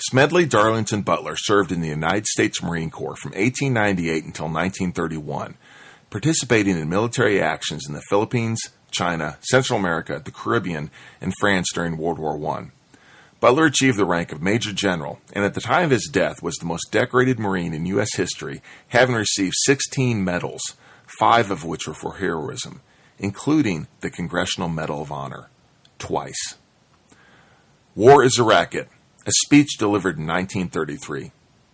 Smedley Darlington Butler served in the United States Marine Corps from 1898 until 1931, participating in military actions in the Philippines, China, Central America, the Caribbean, and France during World War I. Butler achieved the rank of Major General, and at the time of his death was the most decorated Marine in U.S. history, having received 16 medals, 5 of which were for heroism, including the Congressional Medal of Honor, twice. War is a racket, a speech delivered in 1933.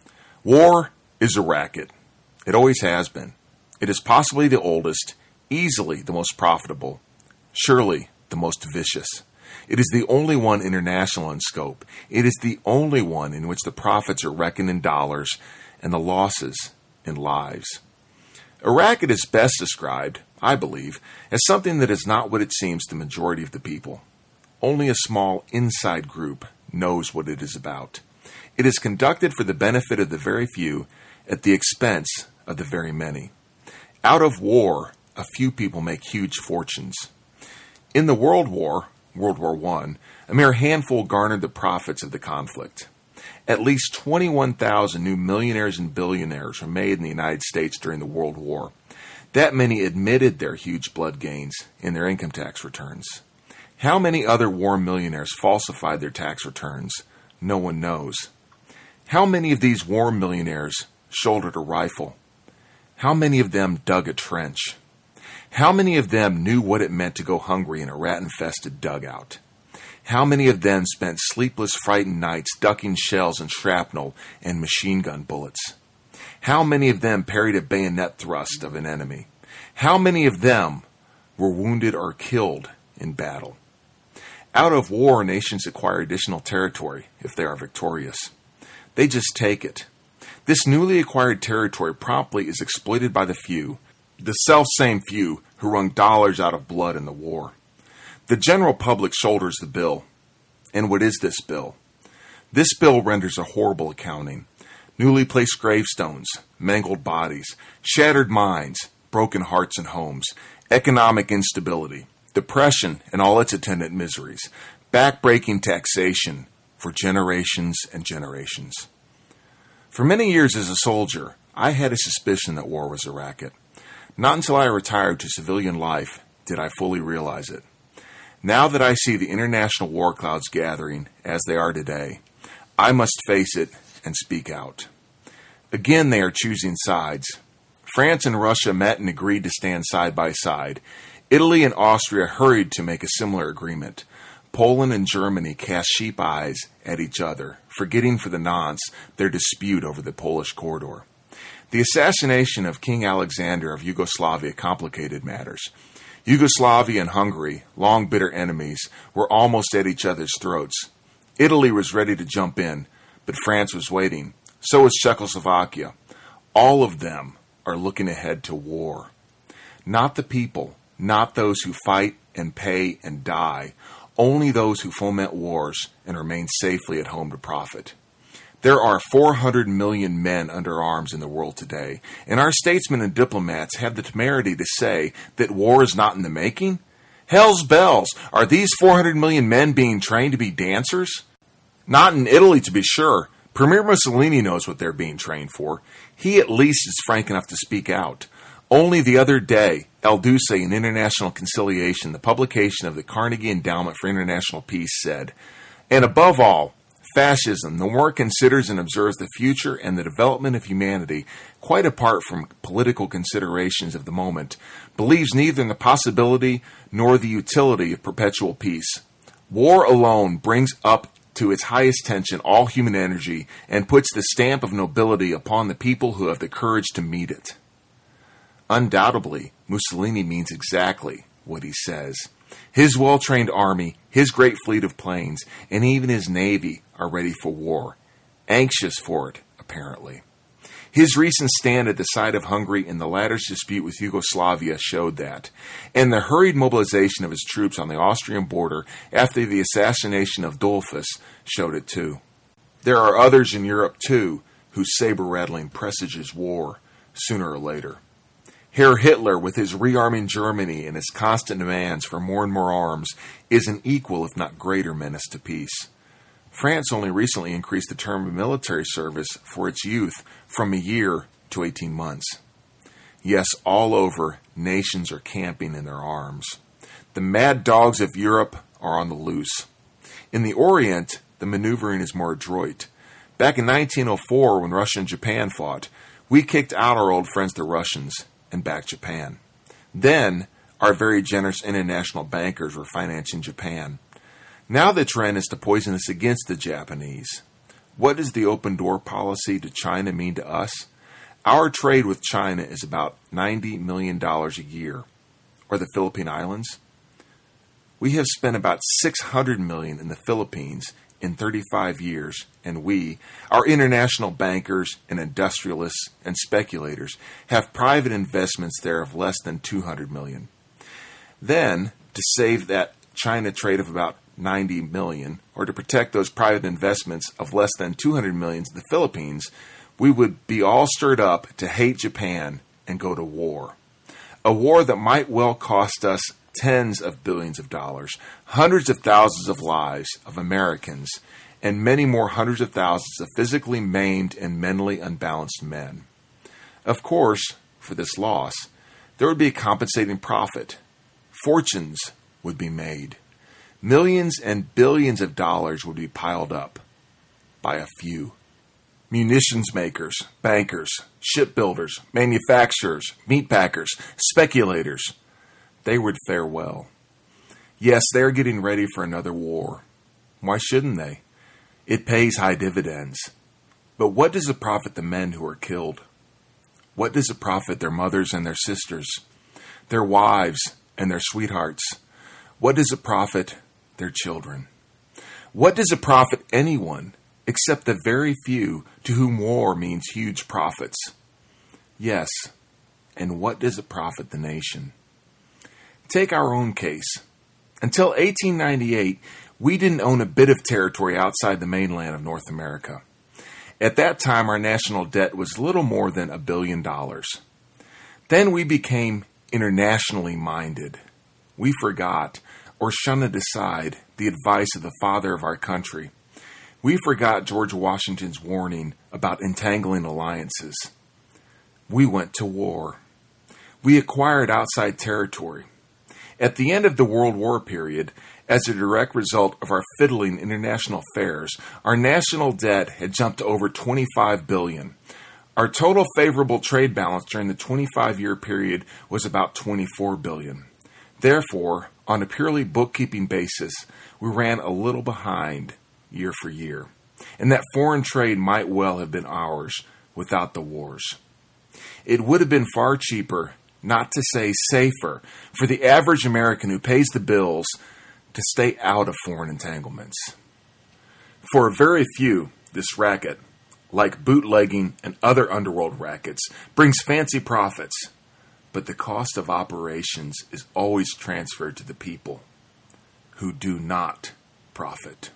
War is a racket. It always has been. It is possibly the oldest, easily the most profitable, surely the most vicious. It is the only one international in scope. It is the only one in which the profits are reckoned in dollars and the losses in lives. A racket is best described, I believe, as something that is not what it seems to the majority of the people. Only a small inside group knows what it is about. It is conducted for the benefit of the very few at the expense of the very many. Out of war, a few people make huge fortunes. In the World War I, a mere handful garnered the profits of the conflict. At least 21,000 new millionaires and billionaires were made in the United States during the World War. That many admitted their huge blood gains in their income tax returns. How many other war millionaires falsified their tax returns? No one knows. How many of these war millionaires shouldered a rifle? How many of them dug a trench? How many of them knew what it meant to go hungry in a rat-infested dugout? How many of them spent sleepless, frightened nights ducking shells and shrapnel and machine gun bullets? How many of them parried a bayonet thrust of an enemy? How many of them were wounded or killed in battle? Out of war, nations acquire additional territory if they are victorious. They just take it. This newly acquired territory promptly is exploited by the few, the self-same few who wrung dollars out of blood in the war. The general public shoulders the bill. And what is this bill? This bill renders a horrible accounting. Newly placed gravestones, mangled bodies, shattered minds, broken hearts and homes, economic instability, depression and all its attendant miseries, back-breaking taxation for generations and generations. For many years as a soldier, I had a suspicion that war was a racket. Not until I retired to civilian life did I fully realize it. Now that I see the international war clouds gathering as they are today, I must face it and speak out. Again, they are choosing sides. France and Russia met and agreed to stand side by side. Italy and Austria hurried to make a similar agreement. Poland and Germany cast sheep eyes at each other, forgetting for the nonce their dispute over the Polish corridor. The assassination of King Alexander of Yugoslavia complicated matters. Yugoslavia and Hungary, long bitter enemies, were almost at each other's throats. Italy was ready to jump in, but France was waiting. So was Czechoslovakia. All of them are looking ahead to war. Not the people, not those who fight and pay and die, only those who foment wars and remain safely at home to profit. There are 400 million men under arms in the world today, and our statesmen and diplomats have the temerity to say that war is not in the making? Hell's bells! Are these 400 million men being trained to be dancers? Not in Italy, to be sure. Premier Mussolini knows what they're being trained for. He at least is frank enough to speak out. Only the other day, El Duce in International Conciliation, the publication of the Carnegie Endowment for International Peace, said, and above all, fascism, the more it considers and observes the future and the development of humanity, quite apart from political considerations of the moment, believes neither in the possibility nor the utility of perpetual peace. War alone brings up to its highest tension all human energy and puts the stamp of nobility upon the people who have the courage to meet it. Undoubtedly, Mussolini means exactly what he says. His well-trained army, his great fleet of planes, and even his navy are ready for war. Anxious for it, apparently. His recent stand at the side of Hungary in the latter's dispute with Yugoslavia showed that, and the hurried mobilization of his troops on the Austrian border after the assassination of Dollfuss showed it too. There are others in Europe too whose saber-rattling presages war sooner or later. Herr Hitler, with his rearming Germany and his constant demands for more and more arms, is an equal if not greater menace to peace. France only recently increased the term of military service for its youth from a year to 18 months. Yes, all over, nations are camping in their arms. The mad dogs of Europe are on the loose. In the Orient, the maneuvering is more adroit. Back in 1904, when Russia and Japan fought, we kicked out our old friends the Russians and backed Japan. Then, our very generous international bankers were financing Japan. Now the trend is to poison us against the Japanese. What does the open door policy to China mean to us? Our trade with China is about $90 million a year. Or the Philippine Islands? We have spent about $600 million in the Philippines in 35 years, and we, our international bankers and industrialists and speculators, have private investments there of less than $200 million. Then, to save that China trade of about $90 million, or to protect those private investments of less than $200 million in the Philippines, we would be all stirred up to hate Japan and go to war. A war that might well cost us tens of billions of dollars, hundreds of thousands of lives of Americans, and many more hundreds of thousands of physically maimed and mentally unbalanced men. Of course, for this loss, there would be a compensating profit. Fortunes would be made. Millions and billions of dollars would be piled up by a few. Munitions makers, bankers, shipbuilders, manufacturers, meatpackers, speculators, they would fare well. Yes, they are getting ready for another war. Why shouldn't they? It pays high dividends. But what does it profit the men who are killed? What does it profit their mothers and their sisters, their wives and their sweethearts? What does it profit their children? What does it profit anyone except the very few to whom war means huge profits? Yes, and what does it profit the nation? Take our own case. Until 1898, we didn't own a bit of territory outside the mainland of North America. At that time, our national debt was little more than $1 billion. Then we became internationally minded. We forgot, or shunned aside, the advice of the father of our country. We forgot George Washington's warning about entangling alliances. We went to war. We acquired outside territory. At the end of the World War period, as a direct result of our fiddling international affairs, our national debt had jumped to over $25 billion. Our total favorable trade balance during the 25-year period was about $24 billion. Therefore, on a purely bookkeeping basis, we ran a little behind year for year, and that foreign trade might well have been ours without the wars. It would have been far cheaper, not to say safer, for the average American who pays the bills to stay out of foreign entanglements. For very few, this racket, like bootlegging and other underworld rackets, brings fancy profits, but the cost of operations is always transferred to the people who do not profit.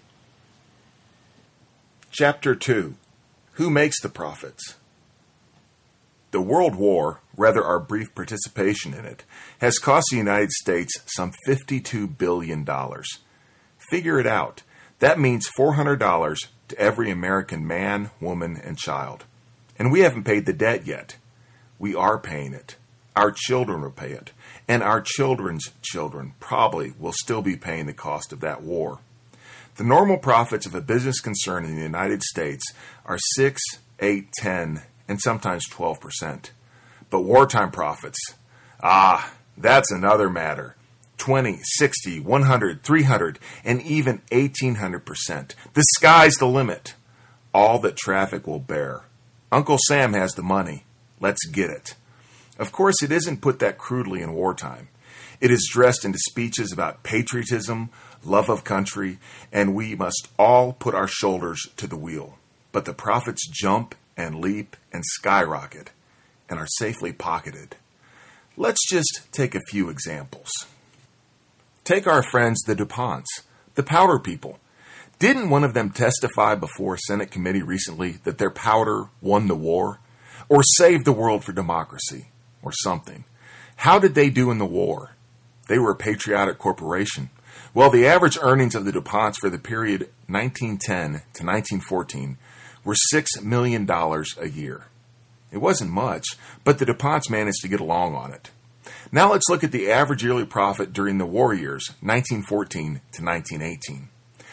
Chapter 2. Who makes the profits? The World War, rather our brief participation in it, has cost the United States some $52 billion. Figure it out. That means $400 to every American man, woman, and child. And we haven't paid the debt yet. We are paying it. Our children will pay it. And our children's children probably will still be paying the cost of that war. The normal profits of a business concern in the United States are 6, 8, 10, and sometimes 12%. But wartime profits, that's another matter. 20, 60, 100, 300, and even 1,800%. The sky's the limit. All that traffic will bear. Uncle Sam has the money. Let's get it. Of course, it isn't put that crudely in wartime. It is dressed into speeches about patriotism, love of country, and we must all put our shoulders to the wheel. But the profits jump and leap and skyrocket and are safely pocketed. Let's just take a few examples. Take our friends the DuPonts, the powder people. Didn't one of them testify before a Senate committee recently that their powder won the war? Or saved the world for democracy? Or something. How did they do in the war? They were a patriotic corporation. Well, the average earnings of the DuPonts for the period 1910 to 1914 were $6 million a year. It wasn't much, but the DuPonts managed to get along on it. Now let's look at the average yearly profit during the war years, 1914 to 1918.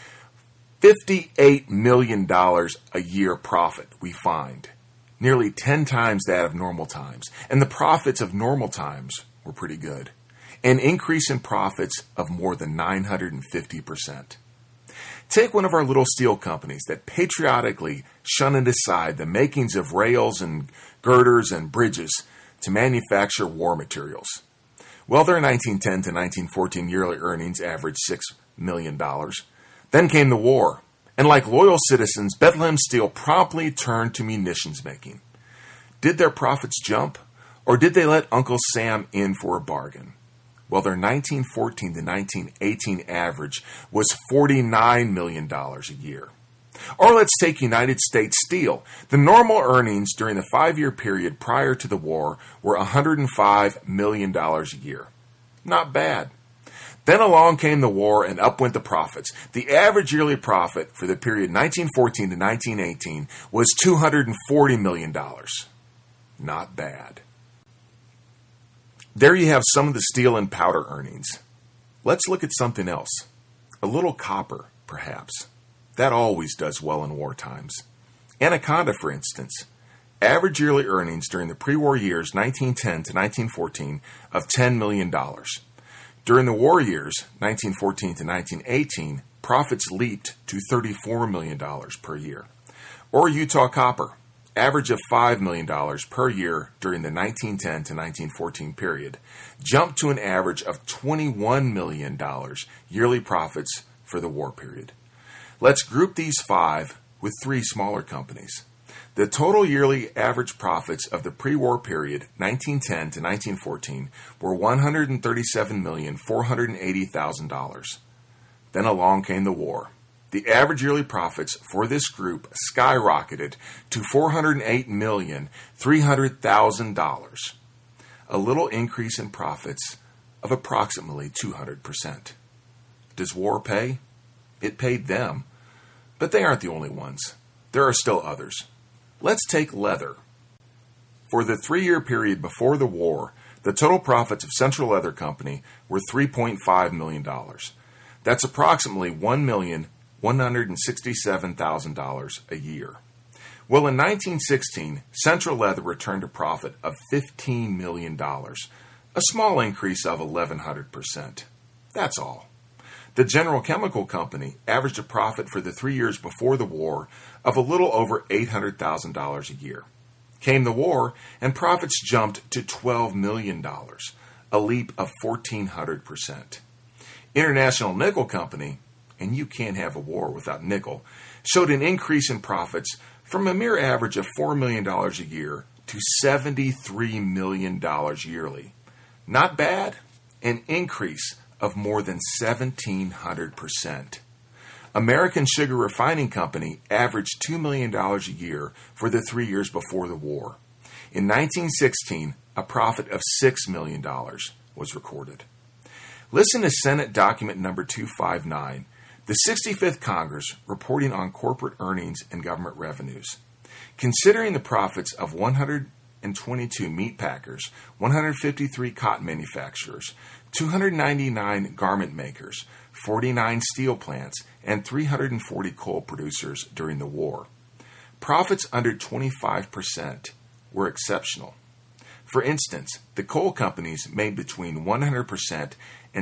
$58 million a year profit, we find. Nearly 10 times that of normal times. And the profits of normal times were pretty good. An increase in profits of more than 950%. Take one of our little steel companies that patriotically shunted aside the makings of rails and girders and bridges to manufacture war materials. Well, their 1910 to 1914 yearly earnings averaged $6 million. Then came the war, and like loyal citizens, Bethlehem Steel promptly turned to munitions making. Did their profits jump, or did they let Uncle Sam in for a bargain? Well, their 1914 to 1918 average was $49 million a year. Or let's take United States Steel. The normal earnings during the 5-year period prior to the war were $105 million a year. Not bad. Then along came the war and up went the profits. The average yearly profit for the period 1914 to 1918 was $240 million. Not bad. There you have some of the steel and powder earnings. Let's look at something else. A little copper, perhaps. That always does well in war times. Anaconda, for instance. Average yearly earnings during the pre-war years 1910 to 1914 of $10 million. During the war years 1914 to 1918, profits leaped to $34 million per year. Or Utah Copper. Average of $5 million per year during the 1910 to 1914 period, jumped to an average of $21 million yearly profits for the war period. Let's group these 5 with 3 smaller companies. The total yearly average profits of the pre-war period, 1910 to 1914, were $137,480,000. Then along came the war. The average yearly profits for this group skyrocketed to $408,300,000, a little increase in profits of approximately 200%. Does war pay? It paid them, but they aren't the only ones. There are still others. Let's take leather. For the 3-year period before the war, the total profits of Central Leather Company were $3.5 million. That's approximately $1,167,000 a year. Well, in 1916, Central Leather returned a profit of $15 million, a small increase of 1,100%. That's all. The General Chemical Company averaged a profit for the 3 years before the war of a little over $800,000 a year. Came the war, and profits jumped to $12 million, a leap of 1,400%. International Nickel Company, and you can't have a war without nickel, showed an increase in profits from a mere average of $4 million a year to $73 million yearly. Not bad, an increase of more than 1,700%. American Sugar Refining Company averaged $2 million a year for the 3 years before the war. In 1916, a profit of $6 million was recorded. Listen to Senate document number 259, the 65th Congress reporting on corporate earnings and government revenues. Considering the profits of 122 meat packers, 153 cotton manufacturers, 299 garment makers, 49 steel plants, and 340 coal producers during the war, profits under 25% were exceptional. For instance, the coal companies made between 100% and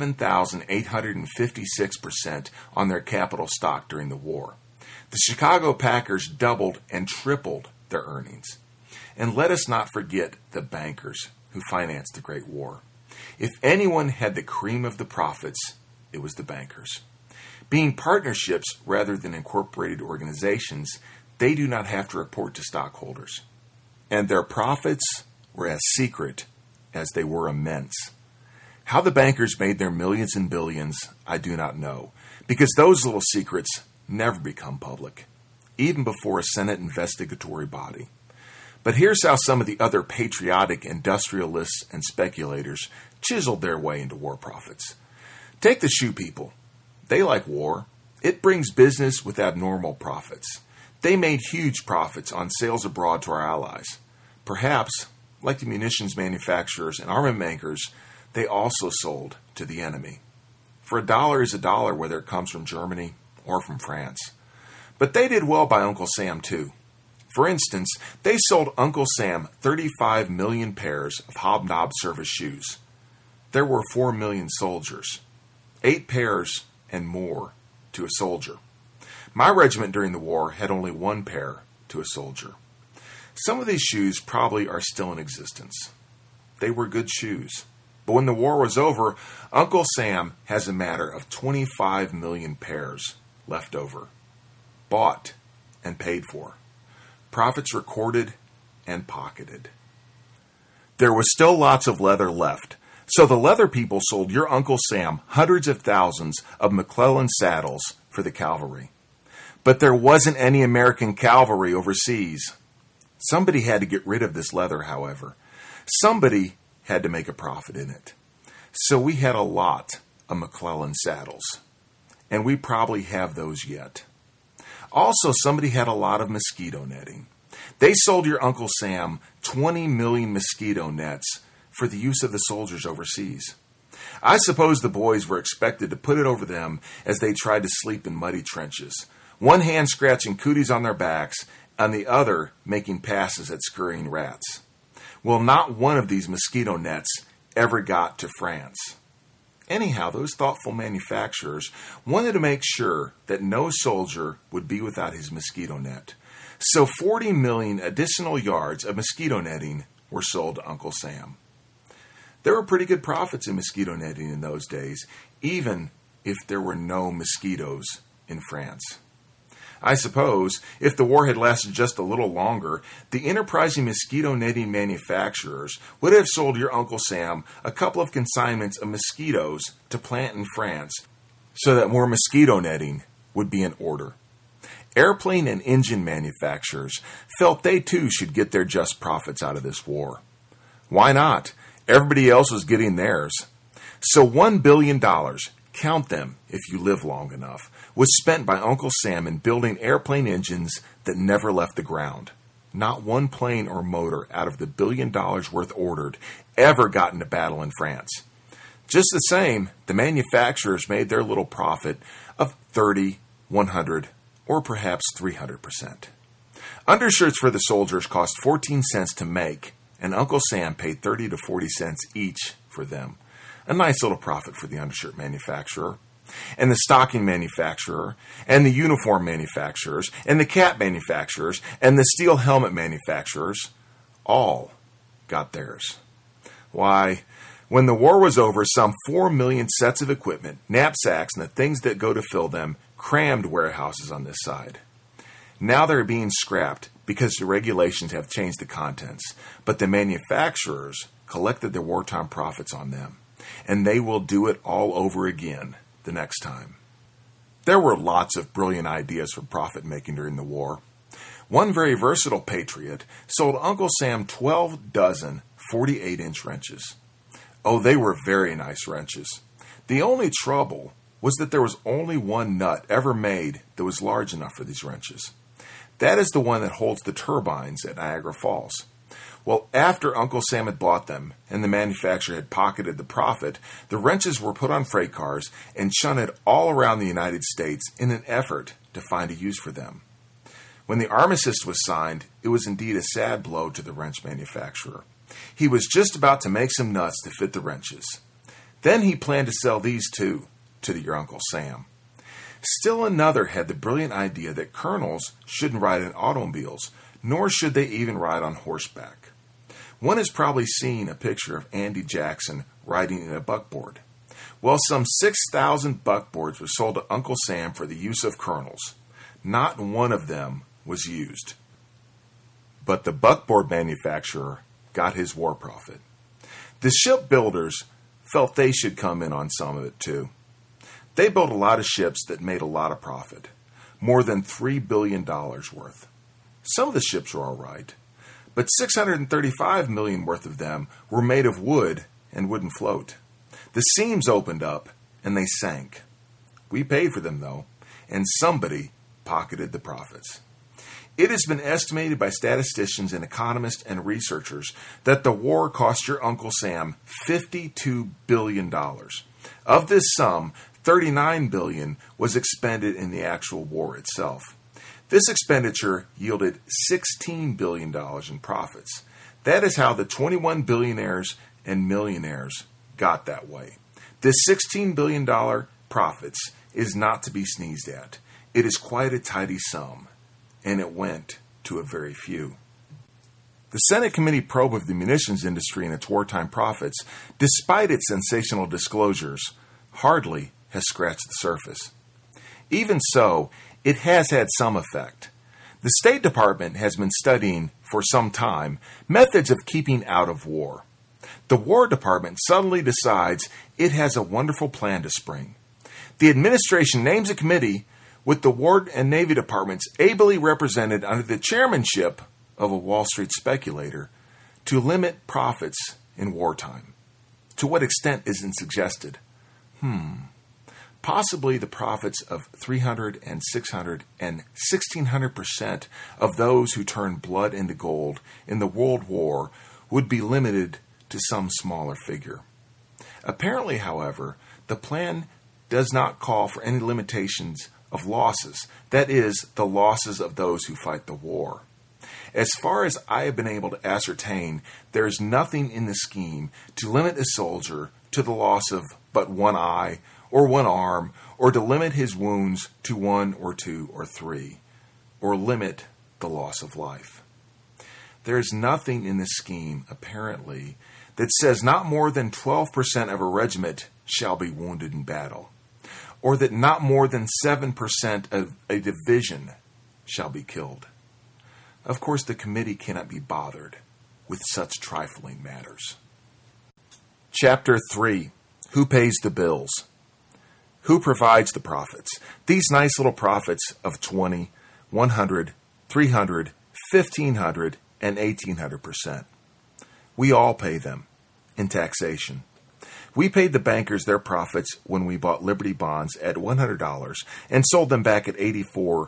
7,856% on their capital stock during the war. The Chicago Packers doubled and tripled their earnings. And let us not forget the bankers who financed the Great War. If anyone had the cream of the profits, it was the bankers. Being partnerships rather than incorporated organizations, they do not have to report to stockholders. And their profits were as secret as they were immense. How the bankers made their millions and billions, I do not know, because those little secrets never become public, even before a Senate investigatory body. But here's how some of the other patriotic industrialists and speculators chiseled their way into war profits. Take the shoe people. They like war. It brings business with abnormal profits. They made huge profits on sales abroad to our allies. Perhaps, like the munitions manufacturers and armament makers, they also sold to the enemy. For a dollar is a dollar whether it comes from Germany or from France. But they did well by Uncle Sam too. For instance, they sold Uncle Sam 35 million pairs of hobnob service shoes. There were 4 million soldiers. 8 pairs and more to a soldier. My regiment during the war had only 1 pair to a soldier. Some of these shoes probably are still in existence. They were good shoes. But when the war was over, Uncle Sam has a matter of 25 million pairs left over. Bought and paid for. Profits recorded and pocketed. There was still lots of leather left, so the leather people sold your Uncle Sam hundreds of thousands of McClellan saddles for the cavalry. But there wasn't any American cavalry overseas. Somebody had to get rid of this leather, however. Somebody had to make a profit in it. So we had a lot of McClellan saddles, and we probably have those yet. Also, somebody had a lot of mosquito netting. They sold your Uncle Sam 20 million mosquito nets for the use of the soldiers overseas. I suppose the boys were expected to put it over them as they tried to sleep in muddy trenches, one hand scratching cooties on their backs, and the other making passes at scurrying rats. Well, not one of these mosquito nets ever got to France. Anyhow, those thoughtful manufacturers wanted to make sure that no soldier would be without his mosquito net. So 40 million additional yards of mosquito netting were sold to Uncle Sam. There were pretty good profits in mosquito netting in those days, even if there were no mosquitoes in France. I suppose, if the war had lasted just a little longer, the enterprising mosquito netting manufacturers would have sold your Uncle Sam a couple of consignments of mosquitoes to plant in France so that more mosquito netting would be in order. Airplane and engine manufacturers felt they too should get their just profits out of this war. Why not? Everybody else was getting theirs. So $1 billion, count them if you live long enough, was spent by Uncle Sam in building airplane engines that never left the ground. Not one plane or motor out of the $1 billion worth ordered ever got into battle in France. Just the same, the manufacturers made their little profit of 30, 100, or perhaps 300%. Undershirts for the soldiers cost 14 cents to make, and Uncle Sam paid 30 to 40 cents each for them. A nice little profit for the undershirt manufacturer, and the stocking manufacturer, and the uniform manufacturers, and the cap manufacturers, and the steel helmet manufacturers, all got theirs. Why, when the war was over, some 4 million sets of equipment, knapsacks, and the things that go to fill them crammed warehouses on this side. Now they're being scrapped because the regulations have changed the contents, but the manufacturers collected their wartime profits on them, and they will do it all over again the next time. There were lots of brilliant ideas for profit making during the war. One very versatile patriot sold Uncle Sam 12 dozen 48-inch wrenches. Oh, they were very nice wrenches. The only trouble was that there was only one nut ever made that was large enough for these wrenches. That is the one that holds the turbines at Niagara Falls. Well, after Uncle Sam had bought them and the manufacturer had pocketed the profit, the wrenches were put on freight cars and shunted all around the United States in an effort to find a use for them. When the armistice was signed, it was indeed a sad blow to the wrench manufacturer. He was just about to make some nuts to fit the wrenches. Then he planned to sell these too to your Uncle Sam. Still another had the brilliant idea that colonels shouldn't ride in automobiles, nor should they even ride on horseback. One has probably seen a picture of Andy Jackson riding in a buckboard. Well, some 6,000 buckboards were sold to Uncle Sam for the use of colonels. Not one of them was used. But the buckboard manufacturer got his war profit. The shipbuilders felt they should come in on some of it too. They built a lot of ships that made a lot of profit, more than $3 billion worth. Some of the ships were all right, but $635 million worth of them were made of wood and wouldn't float. The seams opened up and they sank. We paid for them though, and somebody pocketed the profits. It has been estimated by statisticians and economists and researchers that the war cost your Uncle Sam $52 billion. Of this sum, $39 billion was expended in the actual war itself. This expenditure yielded $16 billion in profits. That is how the 21 billionaires and millionaires got that way. This $16 billion profits is not to be sneezed at. It is quite a tidy sum, and it went to a very few. The Senate committee probe of the munitions industry and its wartime profits, despite its sensational disclosures, hardly has scratched the surface. Even so, it has had some effect. The State Department has been studying for some time methods of keeping out of war. The War Department suddenly decides it has a wonderful plan to spring. The administration names a committee with the War and Navy Departments ably represented under the chairmanship of a Wall Street speculator to limit profits in wartime. To what extent isn't suggested? Possibly the profits of 300 and 600 and 1,600% of those who turned blood into gold in the World War would be limited to some smaller figure. Apparently, however, the plan does not call for any limitations of losses, that is, the losses of those who fight the war. As far as I have been able to ascertain, there is nothing in the scheme to limit a soldier to the loss of but one eye or one arm, or to limit his wounds to 1 or 2 or 3, or limit the loss of life. There is nothing in the scheme, apparently, that says not more than 12% of a regiment shall be wounded in battle, or that not more than 7% of a division shall be killed. Of course, the committee cannot be bothered with such trifling matters. Chapter 3. Who pays the bills? Who provides the profits? These nice little profits of 20, 100, 300, 1,500, and 1,800%. We all pay them in taxation. We paid the bankers their profits when we bought Liberty bonds at $100 and sold them back at $84 or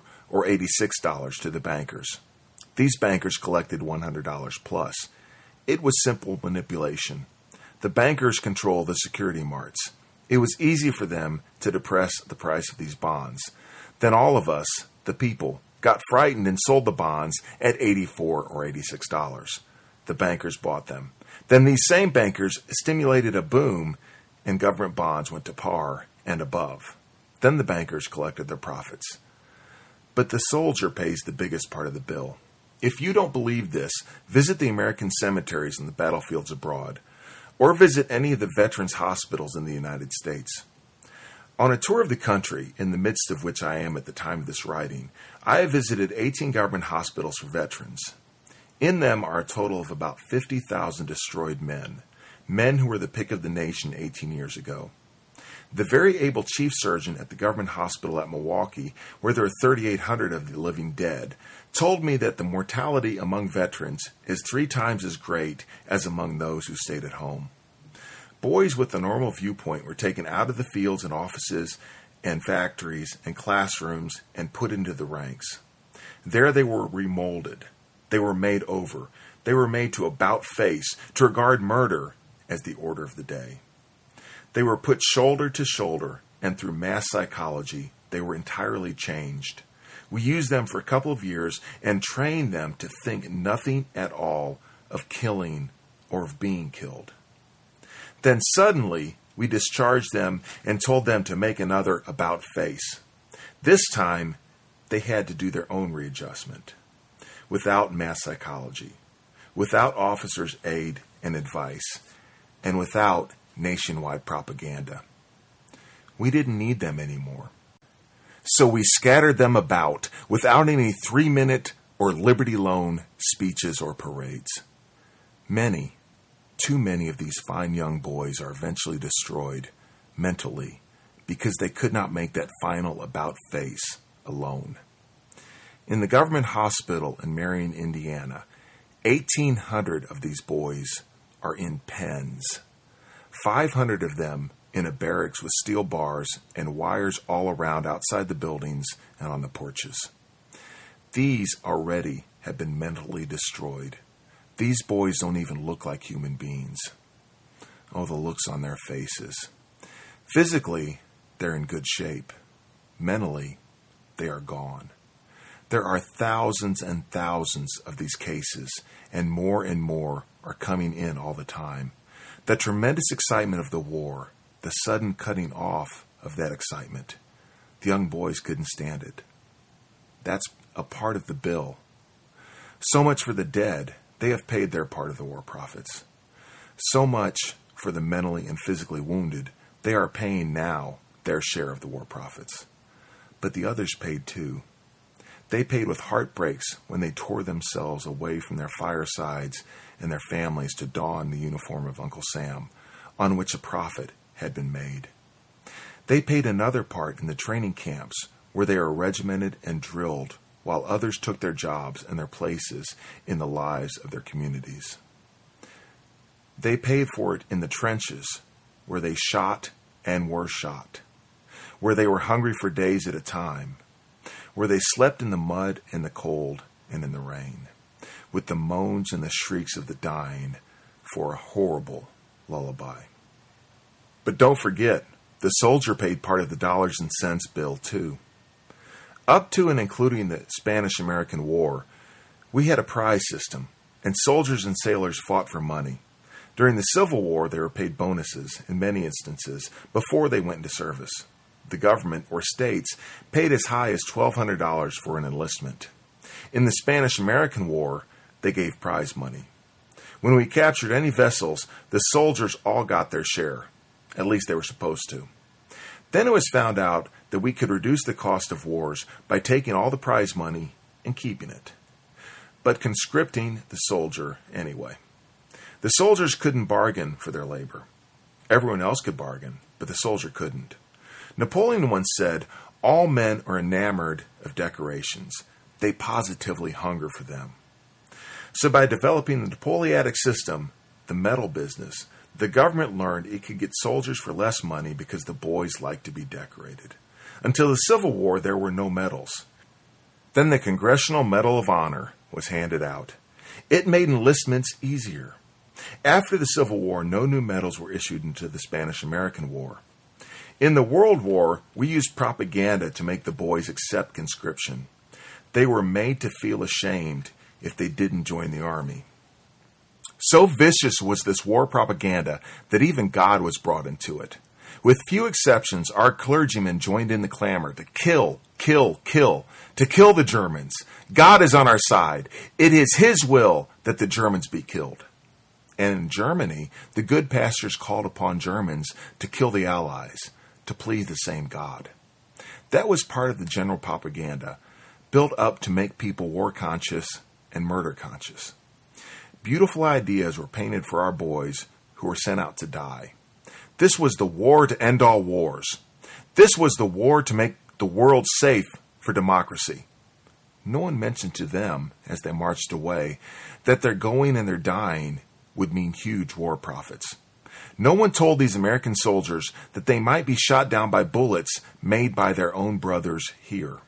$86 to the bankers. These bankers collected $100 plus. It was simple manipulation. The bankers control the security marts. It was easy for them to depress the price of these bonds. Then all of us, the people, got frightened and sold the bonds at $84 or $86. The bankers bought them. Then these same bankers stimulated a boom, and government bonds went to par and above. Then the bankers collected their profits. But the soldier pays the biggest part of the bill. If you don't believe this, visit the American cemeteries and the battlefields abroad, or visit any of the veterans' hospitals in the United States. On a tour of the country, in the midst of which I am at the time of this writing, I have visited 18 government hospitals for veterans. In them are a total of about 50,000 destroyed men who were the pick of the nation 18 years ago. The very able chief surgeon at the government hospital at Milwaukee, where there are 3,800 of the living dead, told me that the mortality among veterans is 3 times as great as among those who stayed at home. Boys with a normal viewpoint were taken out of the fields and offices and factories and classrooms and put into the ranks. There they were remolded. They were made over. They were made to about face, to regard murder as the order of the day. They were put shoulder to shoulder, and through mass psychology, they were entirely changed. We used them for a couple of years and trained them to think nothing at all of killing or of being killed. Then suddenly, we discharged them and told them to make another about face. This time, they had to do their own readjustment, without mass psychology, without officers' aid and advice, and without nationwide propaganda. We didn't need them anymore. So we scattered them about without any 3-minute or Liberty Loan speeches or parades. Many, too many of these fine young boys are eventually destroyed mentally because they could not make that final about face alone. In the government hospital in Marion, Indiana, 1,800 of these boys are in pens. 500 of them in a barracks with steel bars and wires all around outside the buildings and on the porches. These already have been mentally destroyed. These boys don't even look like human beings. Oh, the looks on their faces. Physically, they're in good shape. Mentally, they are gone. There are thousands and thousands of these cases, and more are coming in all the time. The tremendous excitement of the war, the sudden cutting off of that excitement, the young boys couldn't stand it. That's a part of the bill. So much for the dead. They have paid their part of the war profits. So much for the mentally and physically wounded. They are paying now their share of the war profits. But the others paid too. They paid with heartbreaks when they tore themselves away from their firesides and their families to don the uniform of Uncle Sam, on which a profit had been made. They paid another part in the training camps where they are regimented and drilled, while others took their jobs and their places in the lives of their communities. They paid for it in the trenches where they shot and were shot, where they were hungry for days at a time, where they slept in the mud and the cold and in the rain, with the moans and the shrieks of the dying for a horrible lullaby. But don't forget, the soldier paid part of the dollars and cents bill too. Up to and including the Spanish-American War, we had a prize system, and soldiers and sailors fought for money. During the Civil War, they were paid bonuses, in many instances, before they went into service. The government, or states, paid as high as $1,200 for an enlistment. In the Spanish-American War, they gave prize money. When we captured any vessels, the soldiers all got their share. At least they were supposed to. Then it was found out that we could reduce the cost of wars by taking all the prize money and keeping it, but conscripting the soldier anyway. The soldiers couldn't bargain for their labor. Everyone else could bargain, but the soldier couldn't. Napoleon once said, "All men are enamored of decorations. They positively hunger for them." So by developing the Napoleonic system, the medal business, the government learned it could get soldiers for less money because the boys liked to be decorated. Until the Civil War, there were no medals. Then the Congressional Medal of Honor was handed out. It made enlistments easier. After the Civil War, no new medals were issued into the Spanish-American War. In the World War, we used propaganda to make the boys accept conscription. They were made to feel ashamed if they didn't join the army. So vicious was this war propaganda that even God was brought into it. With few exceptions, our clergymen joined in the clamor to kill, kill, kill, to kill the Germans. God is on our side. It is His will that the Germans be killed. And in Germany, the good pastors called upon Germans to kill the Allies, to please the same God. That was part of the general propaganda, built up to make people war conscious and murder conscious. Beautiful ideas were painted for our boys who were sent out to die. This was the war to end all wars. This was the war to make the world safe for democracy. No one mentioned to them, as they marched away, that their going and their dying would mean huge war profits. No one told these American soldiers that they might be shot down by bullets made by their own brothers here.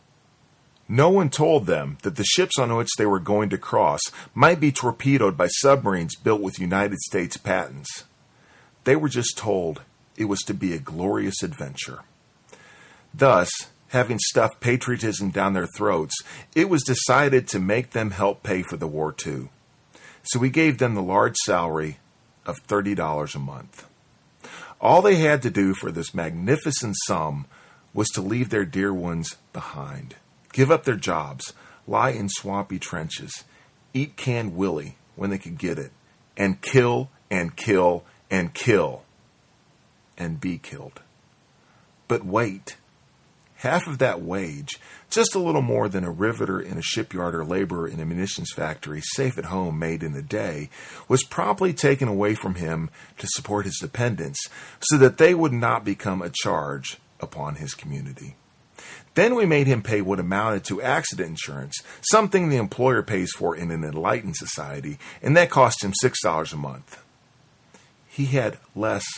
No one told them that the ships on which they were going to cross might be torpedoed by submarines built with United States patents. They were just told it was to be a glorious adventure. Thus, having stuffed patriotism down their throats, it was decided to make them help pay for the war too. So we gave them the large salary of $30 a month. All they had to do for this magnificent sum was to leave their dear ones behind, give up their jobs, lie in swampy trenches, eat canned willy when they could get it, and kill and kill and kill and be killed. But wait, half of that wage, just a little more than a riveter in a shipyard or laborer in a munitions factory safe at home made in a day, was promptly taken away from him to support his dependents so that they would not become a charge upon his community. Then we made him pay what amounted to accident insurance, something the employer pays for in an enlightened society, and that cost him $6 a month. He had less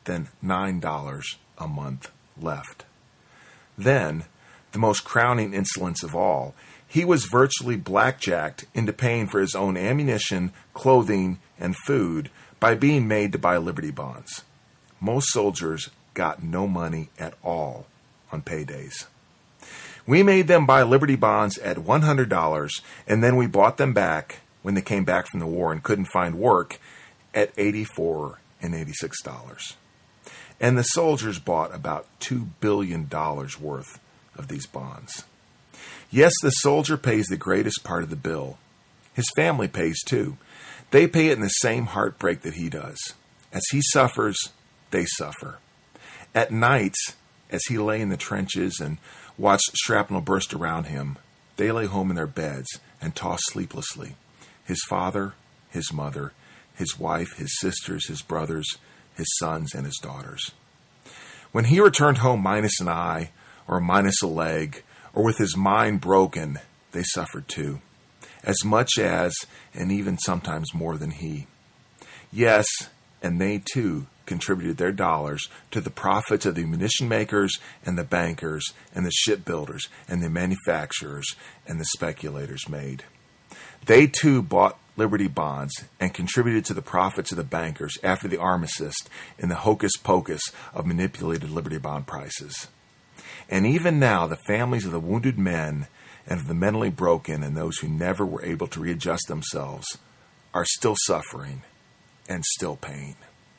than $9 a month left. Then, the most crowning insolence of all, he was virtually blackjacked into paying for his own ammunition, clothing, and food by being made to buy Liberty bonds. Most soldiers got no money at all on paydays. We made them buy Liberty bonds at $100, and then we bought them back when they came back from the war and couldn't find work at $84 and $86. And the soldiers bought about $2 billion worth of these bonds. Yes, the soldier pays the greatest part of the bill. His family pays too. They pay it in the same heartbreak that he does. As he suffers, they suffer. At nights, as he lay in the trenches and watched shrapnel burst around him, they lay home in their beds and tossed sleeplessly. His father, his mother, his wife, his sisters, his brothers, his sons, and his daughters. When he returned home minus an eye, or minus a leg, or with his mind broken, they suffered too, as much as, and even sometimes more than he. Yes, and they too contributed their dollars to the profits of the munition makers and the bankers and the shipbuilders and the manufacturers and the speculators made. They too bought Liberty bonds and contributed to the profits of the bankers after the armistice in the hocus pocus of manipulated Liberty bond prices. And even now, the families of the wounded men and of the mentally broken and those who never were able to readjust themselves are still suffering and still paying.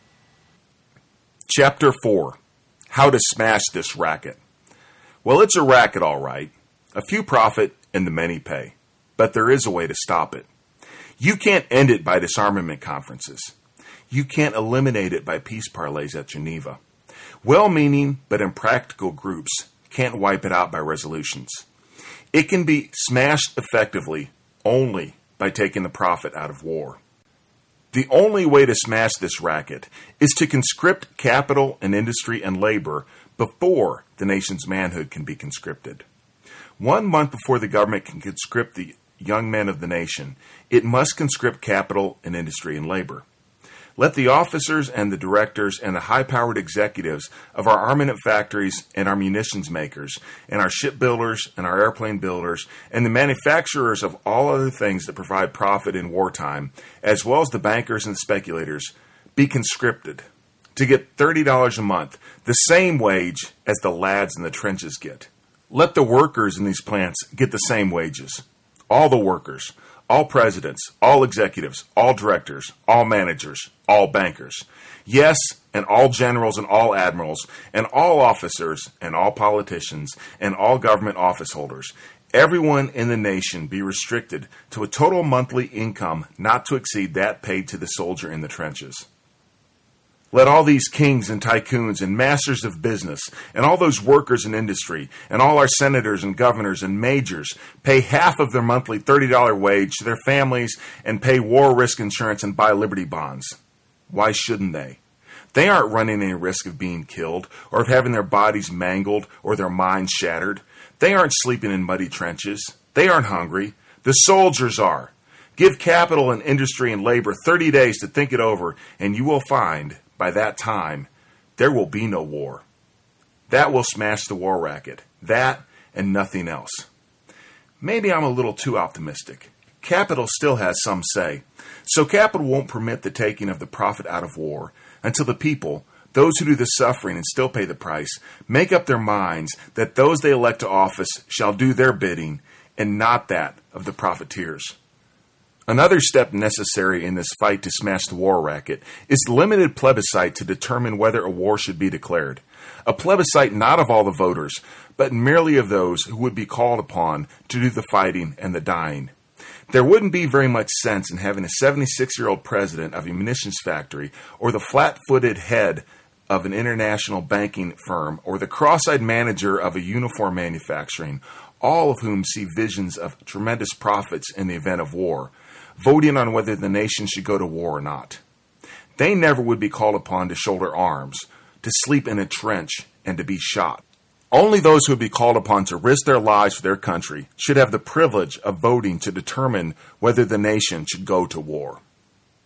Chapter 4. How to Smash This Racket. Well, it's a racket, all right. A few profit and the many pay. But there is a way to stop it. You can't end it by disarmament conferences. You can't eliminate it by peace parleys at Geneva. Well-meaning but impractical groups can't wipe it out by resolutions. It can be smashed effectively only by taking the profit out of war. The only way to smash this racket is to conscript capital and industry and labor before the nation's manhood can be conscripted. 1 month before the government can conscript the young men of the nation, it must conscript capital and industry and labor. Let the officers and the directors and the high-powered executives of our armament factories and our munitions makers and our shipbuilders and our airplane builders and the manufacturers of all other things that provide profit in wartime, as well as the bankers and the speculators, be conscripted to get $30 a month, the same wage as the lads in the trenches get. Let the workers in these plants get the same wages. All the workers, all presidents, all executives, all directors, all managers, all bankers. Yes, and all generals and all admirals, and all officers, and all politicians, and all government office holders. Everyone in the nation be restricted to a total monthly income not to exceed that paid to the soldier in the trenches. Let all these kings and tycoons and masters of business and all those workers in industry and all our senators and governors and majors pay half of their monthly $30 wage to their families and pay war risk insurance and buy Liberty bonds. Why shouldn't they? They aren't running any risk of being killed or of having their bodies mangled or their minds shattered. They aren't sleeping in muddy trenches. They aren't hungry. The soldiers are. Give capital and industry and labor 30 days to think it over, and you will find by that time, there will be no war. That will smash the war racket. That and nothing else. Maybe I'm a little too optimistic. Capital still has some say. So capital won't permit the taking of the profit out of war until the people, those who do the suffering and still pay the price, make up their minds that those they elect to office shall do their bidding and not that of the profiteers. Another step necessary in this fight to smash the war racket is the limited plebiscite to determine whether a war should be declared. A plebiscite not of all the voters, but merely of those who would be called upon to do the fighting and the dying. There wouldn't be very much sense in having a 76-year-old president of a munitions factory or the flat-footed head of an international banking firm or the cross-eyed manager of a uniform manufacturing, all of whom see visions of tremendous profits in the event of war, voting on whether the nation should go to war or not. They never would be called upon to shoulder arms, to sleep in a trench, and to be shot. Only those who would be called upon to risk their lives for their country should have the privilege of voting to determine whether the nation should go to war.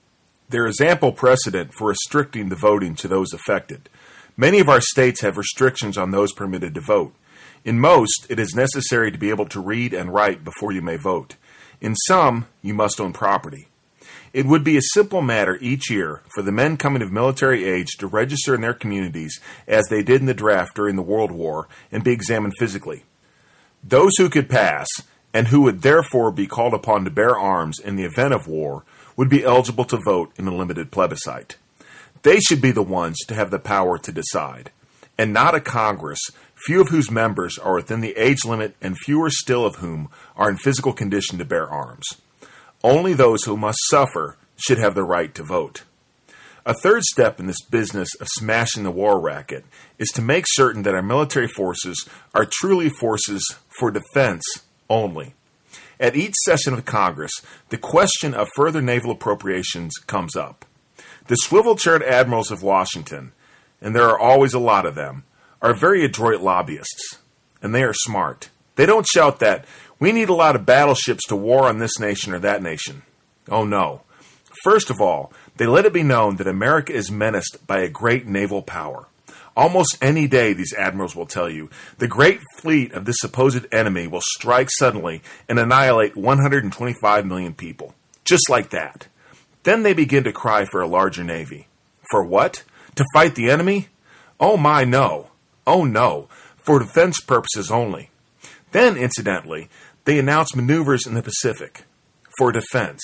There is ample precedent for restricting the voting to those affected. Many of our states have restrictions on those permitted to vote. In most, it is necessary to be able to read and write before you may vote. In some, you must own property. It would be a simple matter each year for the men coming of military age to register in their communities as they did in the draft during the World War and be examined physically. Those who could pass, and who would therefore be called upon to bear arms in the event of war, would be eligible to vote in a limited plebiscite. They should be the ones to have the power to decide, and not a Congress, few of whose members are within the age limit and fewer still of whom are in physical condition to bear arms. Only those who must suffer should have the right to vote. A third step in this business of smashing the war racket is to make certain that our military forces are truly forces for defense only. At each session of Congress, the question of further naval appropriations comes up. The swivel-chaired admirals of Washington, and there are always a lot of them, are very adroit lobbyists, and they are smart. They don't shout that, "We need a lot of battleships to war on this nation or that nation." Oh no. First of all, they let it be known that America is menaced by a great naval power. Almost any day, these admirals will tell you, the great fleet of this supposed enemy will strike suddenly and annihilate 125 million people. Just like that. Then they begin to cry for a larger navy. For what? To fight the enemy? Oh my, no. Oh no. For defense purposes only. Then, incidentally, they announce maneuvers in the Pacific. For defense.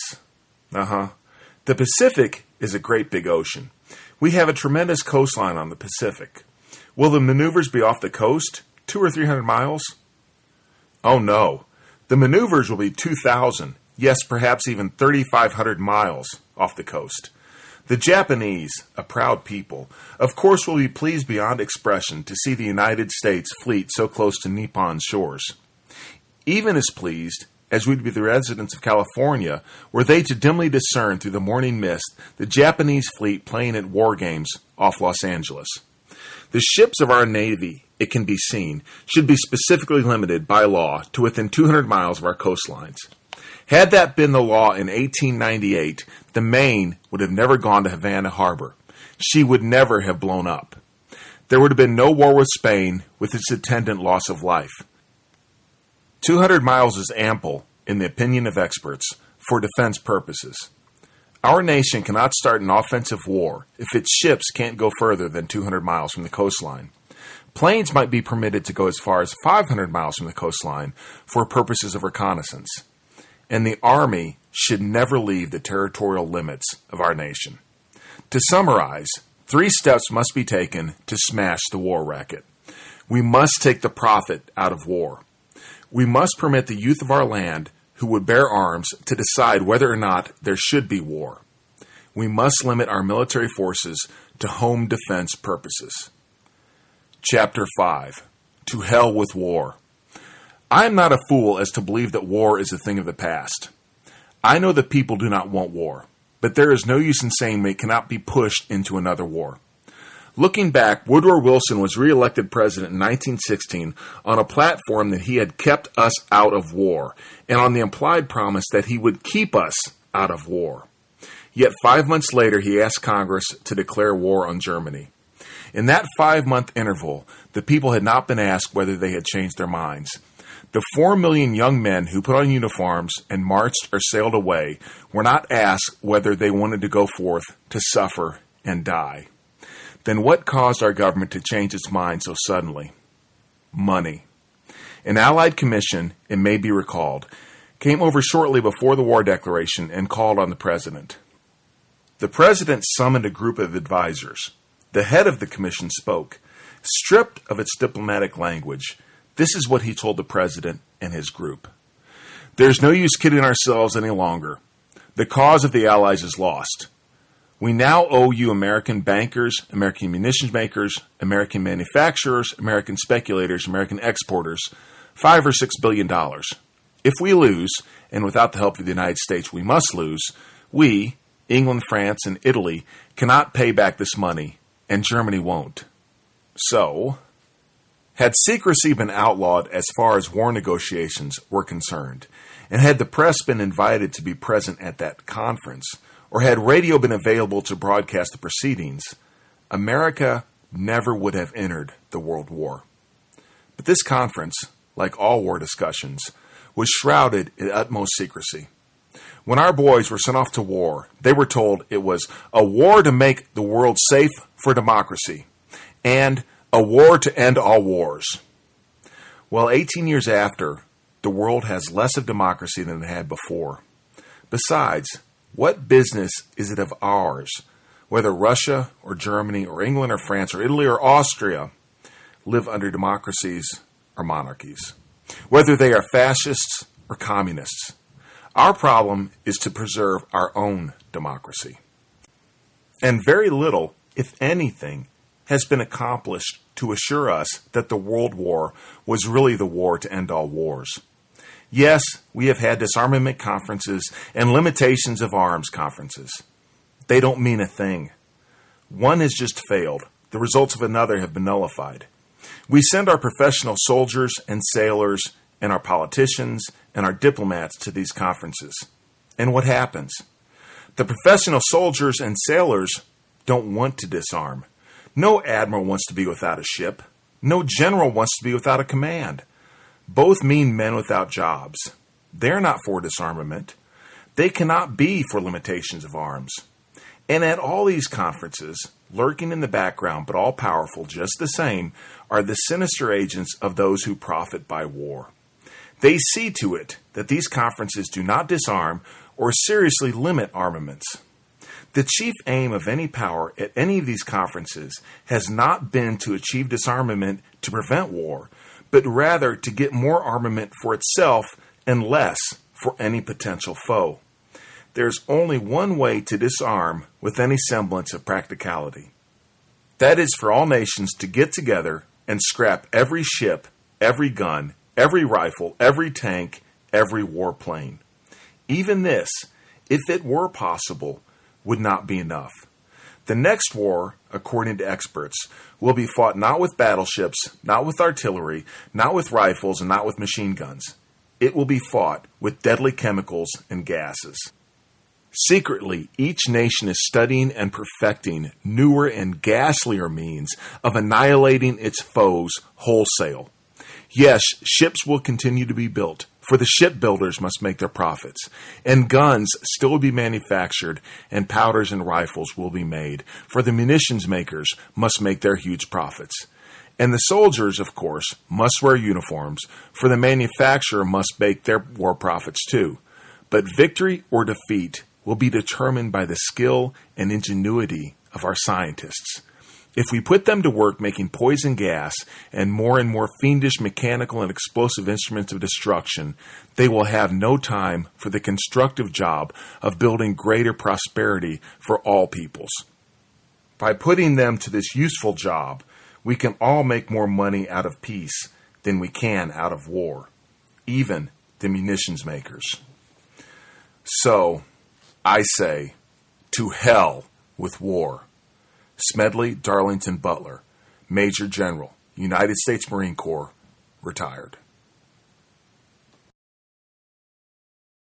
The Pacific is a great big ocean. We have a tremendous coastline on the Pacific. Will the maneuvers be off the coast, 200 or 300 miles? Oh no. The maneuvers will be 2,000, yes, perhaps even 3,500 miles off the coast. The Japanese, a proud people, of course will be pleased beyond expression to see the United States fleet so close to Nippon shores. Even as pleased as would be the residents of California were they to dimly discern through the morning mist the Japanese fleet playing at war games off Los Angeles. The ships of our Navy, it can be seen, should be specifically limited by law to within 200 miles of our coastlines. Had that been the law in 1898, the Maine would have never gone to Havana Harbor. She would never have blown up. There would have been no war with Spain with its attendant loss of life. 200 miles is ample, in the opinion of experts, for defense purposes. Our nation cannot start an offensive war if its ships can't go further than 200 miles from the coastline. Planes might be permitted to go as far as 500 miles from the coastline for purposes of reconnaissance. And the Army should never leave the territorial limits of our nation. To summarize, 3 steps must be taken to smash the war racket. We must take the profit out of war. We must permit the youth of our land who would bear arms to decide whether or not there should be war. We must limit our military forces to home defense purposes. Chapter 5. To hell with war. I am not a fool as to believe that war is a thing of the past. I know that people do not want war, but there is no use in saying we cannot be pushed into another war. Looking back, Woodrow Wilson was re-elected president in 1916 on a platform that he had kept us out of war, and on the implied promise that he would keep us out of war. Yet 5 months later, he asked Congress to declare war on Germany. In that 5-month interval, the people had not been asked whether they had changed their minds. The 4 million young men who put on uniforms and marched or sailed away were not asked whether they wanted to go forth to suffer and die. Then what caused our government to change its mind so suddenly? Money. An Allied commission, it may be recalled, came over shortly before the war declaration and called on the president. The president summoned a group of advisors. The head of the commission spoke. Stripped of its diplomatic language, this is what he told the president and his group. There's no use kidding ourselves any longer. The cause of the Allies is lost. We now owe you American bankers, American munitions makers, American manufacturers, American speculators, American exporters, $5 or $6 billion. If we lose, and without the help of the United States we must lose, we, England, France, and Italy, cannot pay back this money, and Germany won't. So, had secrecy been outlawed as far as war negotiations were concerned, and had the press been invited to be present at that conference, or had radio been available to broadcast the proceedings, America never would have entered the World War. But this conference, like all war discussions, was shrouded in utmost secrecy. When our boys were sent off to war, they were told it was a war to make the world safe for democracy and a war to end all wars. Well, 18 years after, the world has less of democracy than it had before. Besides, what business is it of ours, whether Russia or Germany or England or France or Italy or Austria live under democracies or monarchies, whether they are fascists or communists? Our problem is to preserve our own democracy. And very little, if anything, has been accomplished to assure us that the World War was really the war to end all wars. Yes, we have had disarmament conferences and limitations of arms conferences. They don't mean a thing. One has just failed. The results of another have been nullified. We send our professional soldiers and sailors and our politicians and our diplomats to these conferences. And what happens? The professional soldiers and sailors don't want to disarm. No admiral wants to be without a ship. No general wants to be without a command. Both mean men without jobs. They're not for disarmament. They cannot be for limitations of arms. And at all these conferences, lurking in the background but all powerful just the same, are the sinister agents of those who profit by war. They see to it that these conferences do not disarm or seriously limit armaments. The chief aim of any power at any of these conferences has not been to achieve disarmament to prevent war, but rather to get more armament for itself and less for any potential foe. There's only one way to disarm with any semblance of practicality. That is for all nations to get together and scrap every ship, every gun, every rifle, every tank, every warplane. Even this, if it were possible, would not be enough. The next war, according to experts, will be fought not with battleships, not with artillery, not with rifles, and not with machine guns. It will be fought with deadly chemicals and gases. Secretly, each nation is studying and perfecting newer and ghastlier means of annihilating its foes wholesale. Yes, ships will continue to be built, for the shipbuilders must make their profits, and guns still will be manufactured, and powders and rifles will be made, for the munitions makers must make their huge profits. And the soldiers, of course, must wear uniforms, for the manufacturer must make their war profits too. But victory or defeat will be determined by the skill and ingenuity of our scientists. If we put them to work making poison gas and more fiendish mechanical and explosive instruments of destruction, they will have no time for the constructive job of building greater prosperity for all peoples. By putting them to this useful job, we can all make more money out of peace than we can out of war, even the munitions makers. So, I say, to hell with war. Smedley Darlington Butler, Major General, United States Marine Corps, retired.